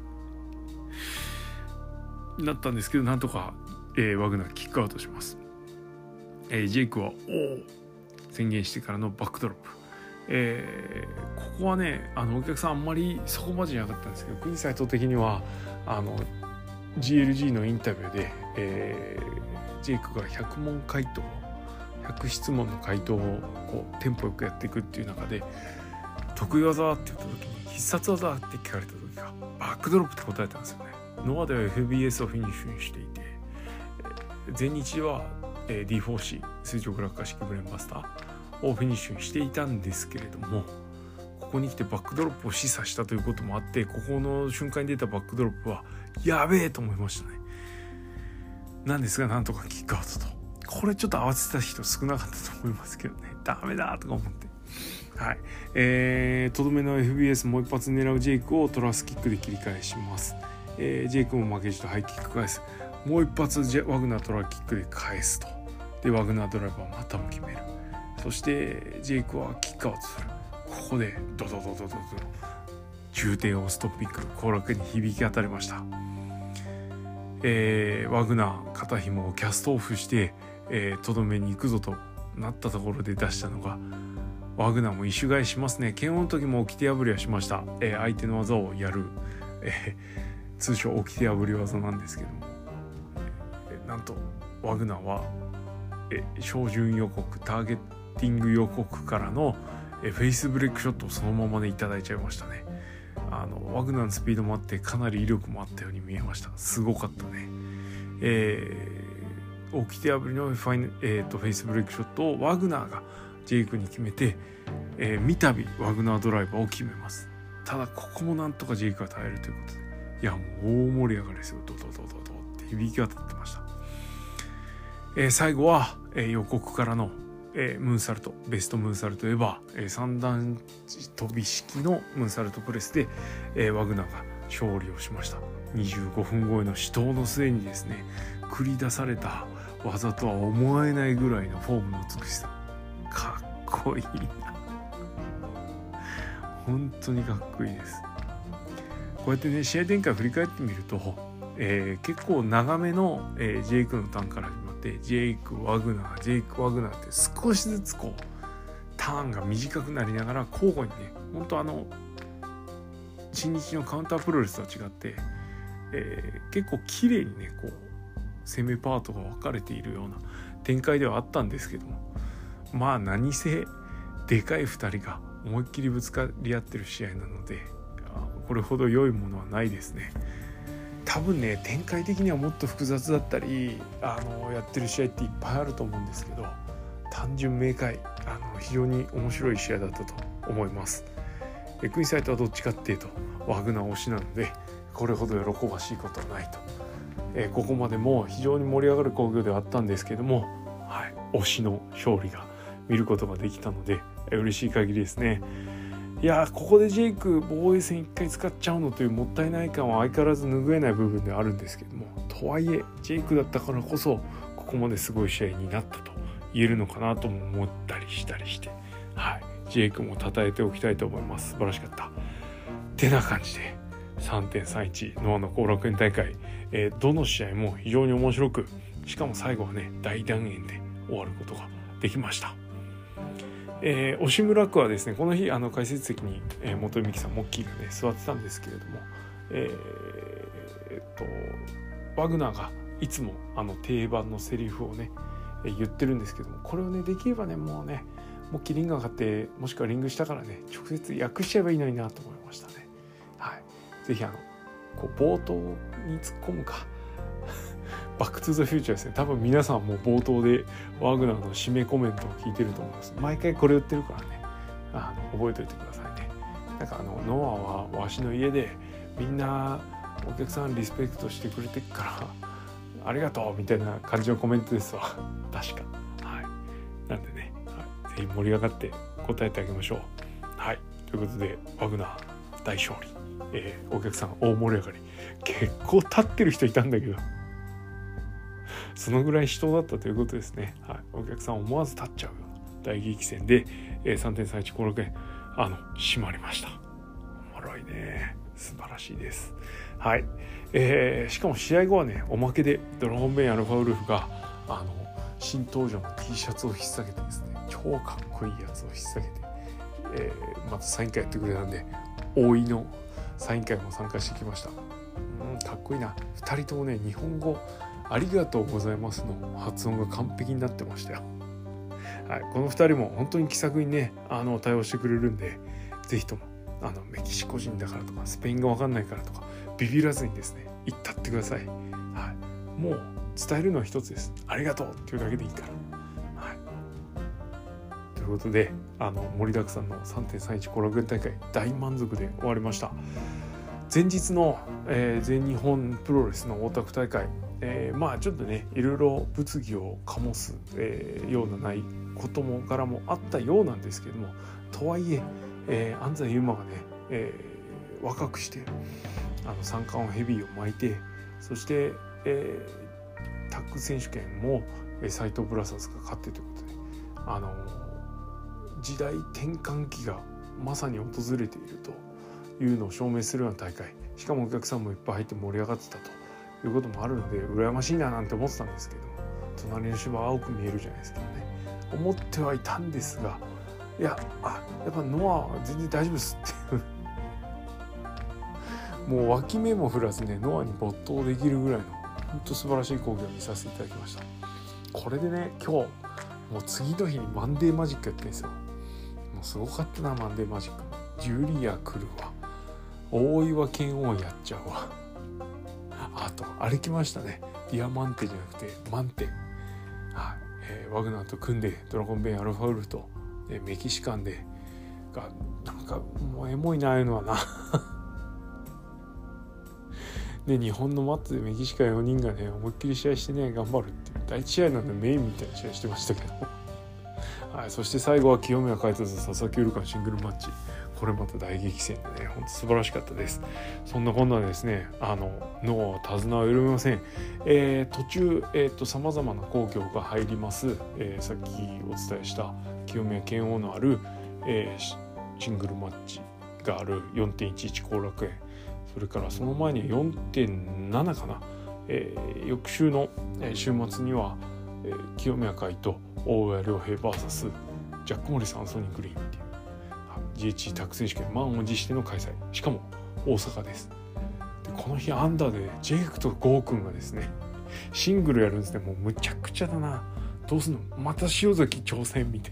ってなったんですけど、なんとか、ワグナーキックアウトします。ジェイクは宣言してからのバックドロップ、ここはね、お客さんあんまりそこまでじゃなかったんですけど、国斎藤的にはGLG のインタビューで、ジェイクが100問回答、100質問の回答をこうテンポよくやっていくっていう中で、得意技って言った時に必殺技って聞かれた時がバックドロップって答えたんですよね。ノアでは FBS をフィニッシュにしていて、全日では D4C 垂直落下式ブレーンバスターをフィニッシュにしていたんですけれども、ここに来てバックドロップを示唆したということもあって、ここの瞬間に出たバックドロップはやべえと思いましたね。なんですが、なんとかキックアウトと。これちょっと慌てた人少なかったと思いますけどね、ダメだとか思って、とどめの FBS もう一発狙うジェイクをトラスキックで切り返します。ジェイクも負けじとハイキック返す、もう一発ワグナートラキックで返すと。でワグナードライバーまたも決める。そしてジェイクはキックアウトする。ここでドドドドドド重点をストッピング、後楽に響き当たりました。ワグナー肩紐をキャストオフしてとどめに行くぞとなったところで出したのが、ワグナーも異種買いしますね。剣王の時も掟破りはしました。相手の技をやる、通称掟破り技なんですけども、なんとワグナーは照準予告、ターゲッティング予告からのフェイスブレイクショットをそのままでいただいちゃいましたね。ワグナーのスピードもあってかなり威力もあったように見えました。すごかったね。掟破りのフェイスブレイクショットをワグナーがジェイクに決めて、三度ワグナードライバーを決めます。ただここもなんとかジェイクが耐えるということで、いやもう大盛り上がりですよ。ドドドドドって響き渡ってました。最後は、予告からの、ムーンサルト、ベストムーンサルトエヴァー、三段飛び式のムーンサルトプレスで、ワグナーが勝利をしました。25分超えの死闘の末にですね、繰り出された技とは思えないぐらいのフォームの美しさ、かっこいいな。本当にかっこいいです。こうやってね、試合展開を振り返ってみると、結構長めの、ジェイクのターンから始まって、ジェイクワグナージェイクワグナーって少しずつこうターンが短くなりながら交互にね、本当新日のカウンタープロレスとは違って、結構綺麗にねこう攻めパートが分かれているような展開ではあったんですけども、まあ何せでかい2人が思いっきりぶつかり合ってる試合なので、これほど良いものはないですね。多分ね、展開的にはもっと複雑だったりやってる試合っていっぱいあると思うんですけど、単純明快非常に面白い試合だったと思います。国サイトはどっちかっていうとワグナー推しなので、 これほど喜ばしいことはないと、ここまでも非常に盛り上がる興行ではあったんですけども、はい、推しの勝利が見ることができたので、嬉しい限りですね。いやここでジェイク防衛戦1回使っちゃうのというもったいない感は相変わらず拭えない部分ではあるんですけども、とはいえジェイクだったからこそここまですごい試合になったと言えるのかなとも思ったりしたりして、はい、ジェイクも称えておきたいと思います。素晴らしかったってな感じで 3.31 ノアの後楽園大会、どの試合も非常に面白く、しかも最後はね大団円で終わることができました。押村区はですね、この日解説席に、元井美樹さんモッキーがね座ってたんですけれども、ワグナーがいつも定番のセリフをね言ってるんですけども、これをねできればねもうねモッキーリング上がってもしくはリングしたからね直接訳しちゃえばいいのになと思いましたね。はい、ぜひこう冒頭に突っ込むかバックトゥザフューチャーですね。多分皆さんも冒頭でワグナーの締めコメントを聞いてると思います。毎回これ言ってるからね、覚えておいてくださいね。なんかノアはわしの家でみんなお客さんリスペクトしてくれてっからありがとうみたいな感じのコメントですわ確か。はい、なんでね、はい、ぜひ盛り上がって答えてあげましょう。はい、ということでワグナー大勝利、お客さん大盛り上がり。結構立ってる人いたんだけどそのぐらい死闘だったということですね。はい、お客さん思わず立っちゃうような大激戦で、3.31 後楽園締まりました。おもろいね、素晴らしいです。はい、しかも試合後はねおまけでドラゴンベインアルファウルフが新登場の T シャツを引っ提げてですね、超かっこいいやつを引っ提げて、またサイン会やってくれたんで大井のサイン会も参加してきました。かっこいいな。2人ともね日本語ありがとうございますの発音が完璧になってましたよ。はい、この2人も本当に気さくにね対応してくれるんで、ぜひともメキシコ人だからとかスペインが分かんないからとかビビらずにですね行ったってください。はい、もう伝えるのは一つです。ありがとうっていうだけでいいから。はい、ということで盛りだくさんの 3.31 後楽園大会大満足で終わりました。前日の、全日本プロレスの大田区大会、まあちょっとねいろいろ物議を醸す、ようなないこともからもあったようなんですけども、とはいえ安西優真がね、若くして三冠王ヘビーを巻いて、そして、タッグ選手権も斉藤ブラザーズが勝ってということで時代転換期がまさに訪れているというのを証明するような大会、しかもお客さんもいっぱい入って盛り上がってたということもあるので羨ましいななんて思ってたんですけども、隣の芝は青く見えるじゃないですかね。思ってはいたんですが、いややっぱノアは全然大丈夫ですってもう脇目も振らずねノアに没頭できるぐらいの本当素晴らしい講義を見させていただきました。これでね今日もう次の日にマンデーマジックやってるんですよ。もうすごかったなマンデーマジック。ジュリア来るわ、大岩剣王やっちゃうわ、あとあれ来ましたね、ディアマンテじゃなくてマンテ、はい、ワグナーと組んでドラゴンベインアルファウルフと、メキシカンでがなんかもうエモいなああいうのはなで日本のマットでメキシカン4人がね思いっきり試合してね頑張るっていう第一試合なんでメインみたいな試合してましたけどはい、そして最後は清宮海斗と佐々木優香のシングルマッチ、これまた大激戦でね本当素晴らしかったです。そんなこんなでですねノアは手綱を緩めません。途中さまざまな興行が入ります、さっきお伝えした清宮剣王のある、シングルマッチがある 4.11 後楽園、それからその前に 4.7 かな、翌週の、週末には、清宮海斗大谷亮平 VS ジャック・モリス・アンソニー・グリーンっていう GHC タッグ選手権満を持しての開催、しかも大阪です。でこの日アンダーでジェイクとゴーくんがですねシングルやるんですね。もうむちゃくちゃだな、どうすんのまた塩崎挑戦みたい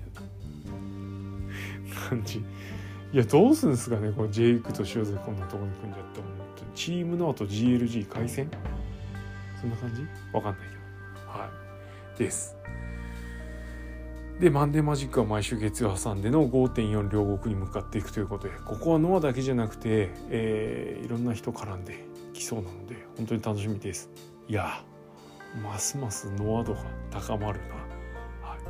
な感じ。いやどうするんですかねこのジェイクと塩崎こんなところに組んじゃって、チームノアと GLG 回戦そんな感じわかんないけど、はいです。 でマンデーマジックは毎週月曜挟んでの 5.4 両国に向かっていくということで、ここはノアだけじゃなくて、いろんな人絡んできそうなので本当に楽しみです。いやますますノア度が高まるな、はい、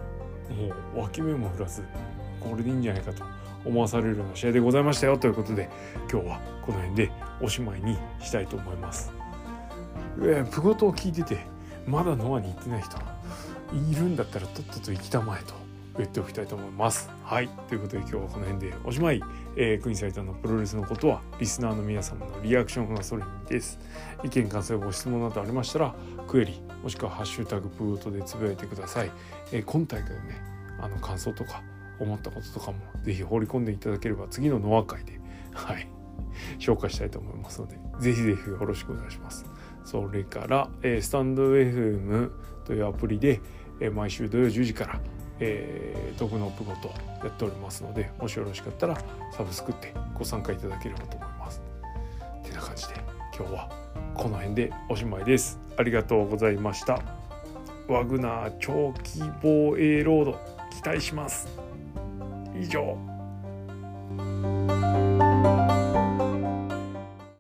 もう脇目も振らずこれでいいんじゃないかと思わされるような試合でございましたよということで、今日はこの辺でおしまいにしたいと思います。プゴトを聞いててまだノアに行ってない人いるんだったらとっとと行きたまえと言っておきたいと思います。はい、ということで今日はこの辺でおしまい。国斉藤のプロレスのことはリスナーの皆様のリアクションがそれです。意見感想ご質問などありましたらクエリもしくはハッシュタグプゴトでつぶやいてください。今大会のね感想とか思ったこととかもぜひ放り込んでいただければ次のノア会で紹介したいと思いますのでぜひぜひよろしくお願いします。それからスタンド FM というアプリで毎週土曜10時から徳のプゴトやっておりますので、もしよろしかったらサブスクってご参加いただければと思います。てな感じで今日はこの辺でおしまいです。ありがとうございました。ワグナー長期防衛ロード期待します。以上。